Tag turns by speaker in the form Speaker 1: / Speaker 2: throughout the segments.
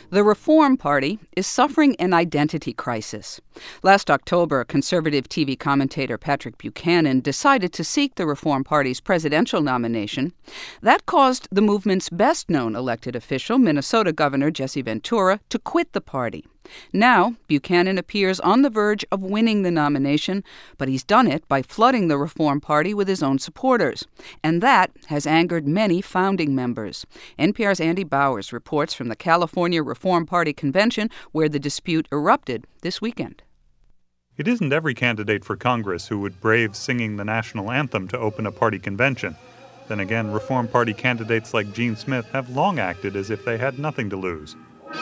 Speaker 1: The Reform Party is suffering an identity crisis. Last October, conservative TV commentator Patrick Buchanan decided to seek the Reform Party's presidential nomination. That caused the movement's best-known elected official, Minnesota Governor Jesse Ventura, to quit the party. Now, Buchanan appears on the verge of winning the nomination, but he's done it by flooding the Reform Party with his own supporters. And that has angered many founding members. NPR's Andy Bowers reports from the California Reform Party convention where the dispute erupted this weekend.
Speaker 2: It isn't every candidate for Congress who would brave singing the national anthem to open a party convention. Then again, Reform Party candidates like Gene Smith have long acted as if they had nothing to lose.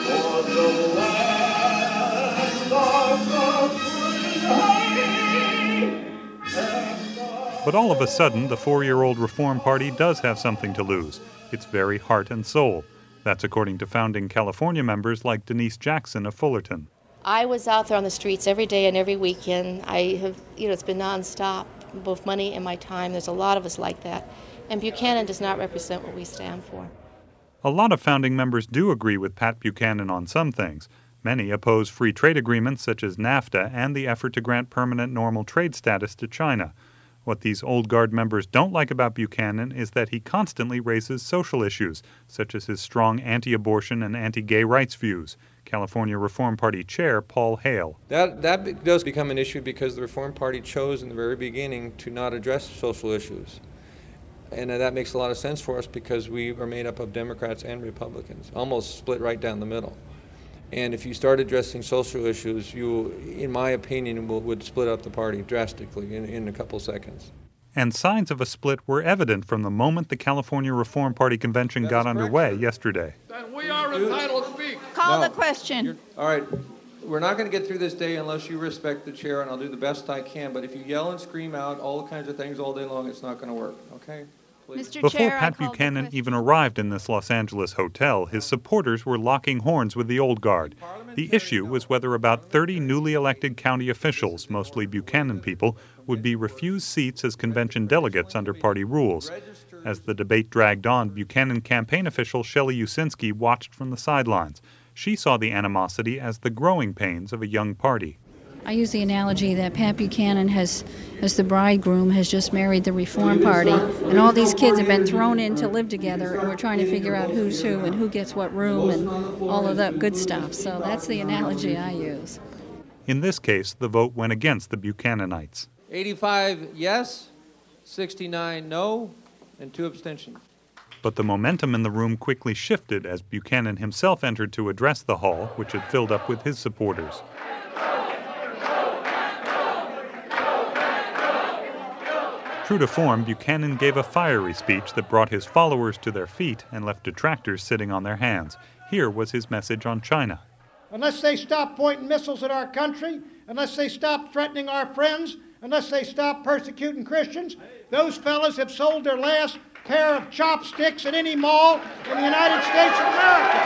Speaker 2: But all of a sudden, the 4-year-old Reform Party does have something to lose, its very heart and soul. That's according to founding California members like Denise Jackson of Fullerton.
Speaker 3: I was out there on the streets every day and every weekend. It's been nonstop, both money and my time. There's a lot of us like that. And Buchanan does not represent what we stand for.
Speaker 2: A lot of founding members do agree with Pat Buchanan on some things. Many oppose free trade agreements such as NAFTA and the effort to grant permanent normal trade status to China. What these old guard members don't like about Buchanan is that he constantly raises social issues, such as his strong anti-abortion and anti-gay rights views. California Reform Party Chair Paul Hale.
Speaker 4: That does become an issue because the Reform Party chose in the very beginning to not address social issues. And that makes a lot of sense for us because we are made up of Democrats and Republicans, almost split right down the middle. And if you start addressing social issues, you, in my opinion, would split up the party drastically in a couple seconds.
Speaker 2: And signs of a split were evident from the moment the California Reform Party convention got underway yesterday.
Speaker 5: Then we are entitled to speak.
Speaker 6: Call the question.
Speaker 4: All right. We're not going to get through this day unless you respect the chair, and I'll do the best I can. But if you yell and scream out all kinds of things all day long, it's not going to work, okay?
Speaker 2: Before Pat Buchanan even arrived in this Los Angeles hotel, his supporters were locking horns with the old guard. The issue was whether about 30 newly elected county officials, mostly Buchanan people, would be refused seats as convention delegates under party rules. As the debate dragged on, Buchanan campaign official Shelley Usinski watched from the sidelines. She saw the animosity as the growing pains of a young party.
Speaker 6: I use the analogy that Pat Buchanan as the bridegroom, has just married the Reform Party, and all these kids have been thrown in to live together, and we're trying to figure out who's who and who gets what room and all of that good stuff. So that's the analogy I use.
Speaker 2: In this case, the vote went against the Buchananites.
Speaker 4: 85 yes, 69 no, and 2 abstentions.
Speaker 2: But the momentum in the room quickly shifted as Buchanan himself entered to address the hall, which had filled up with his supporters. True to form, Buchanan gave a fiery speech that brought his followers to their feet and left detractors sitting on their hands. Here was his message on China.
Speaker 7: Unless they stop pointing missiles at our country, unless they stop threatening our friends, unless they stop persecuting Christians, those fellas have sold their last pair of chopsticks at any mall in the United States of America.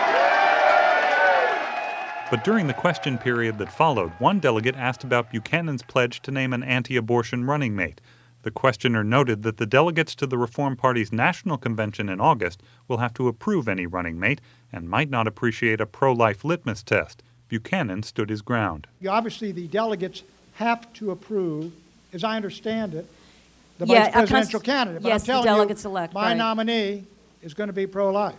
Speaker 2: But during the question period that followed, one delegate asked about Buchanan's pledge to name an anti-abortion running mate. The questioner noted that the delegates to the Reform Party's national convention in August will have to approve any running mate and might not appreciate a pro-life litmus test. Buchanan stood his ground.
Speaker 7: Obviously, the delegates have to approve, as I understand it, the vice presidential candidate. But
Speaker 8: yes,
Speaker 7: I'm telling
Speaker 8: the delegates
Speaker 7: you,
Speaker 8: elect.
Speaker 7: my nominee is going to be pro-life.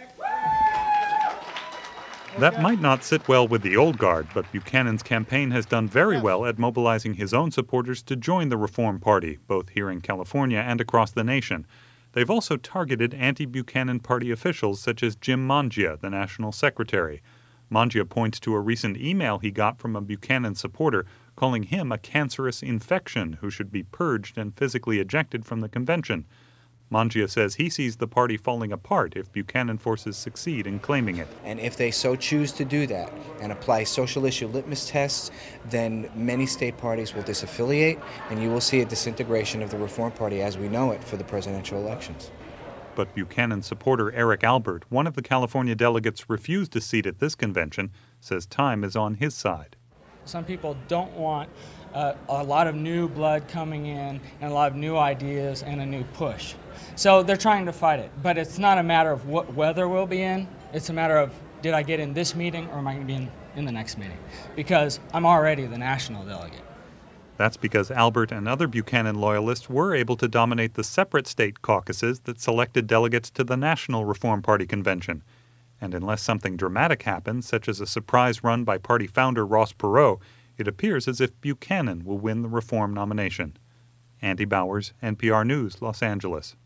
Speaker 2: That might not sit well with the old guard, but Buchanan's campaign has done very well at mobilizing his own supporters to join the Reform Party, both here in California and across the nation. They've also targeted anti-Buchanan party officials such as Jim Mangia, the national secretary. Mangia points to a recent email he got from a Buchanan supporter calling him a cancerous infection who should be purged and physically ejected from the convention. Mangia says he sees the party falling apart if Buchanan forces succeed in claiming it.
Speaker 9: And if they so choose to do that and apply social issue litmus tests, then many state parties will disaffiliate, and you will see a disintegration of the Reform Party as we know it for the presidential elections.
Speaker 2: But Buchanan supporter Eric Albert, one of the California delegates refused a seat at this convention, says time is on his side.
Speaker 10: Some people don't want a lot of new blood coming in and a lot of new ideas and a new push. So they're trying to fight it. But it's not a matter of whether we'll be in, it's a matter of did I get in this meeting or am I going to be in the next meeting? Because I'm already the national delegate.
Speaker 2: That's because Albert and other Buchanan loyalists were able to dominate the separate state caucuses that selected delegates to the National Reform Party convention. And unless something dramatic happens, such as a surprise run by party founder Ross Perot, it appears as if Buchanan will win the Reform nomination. Andy Bowers, NPR News, Los Angeles.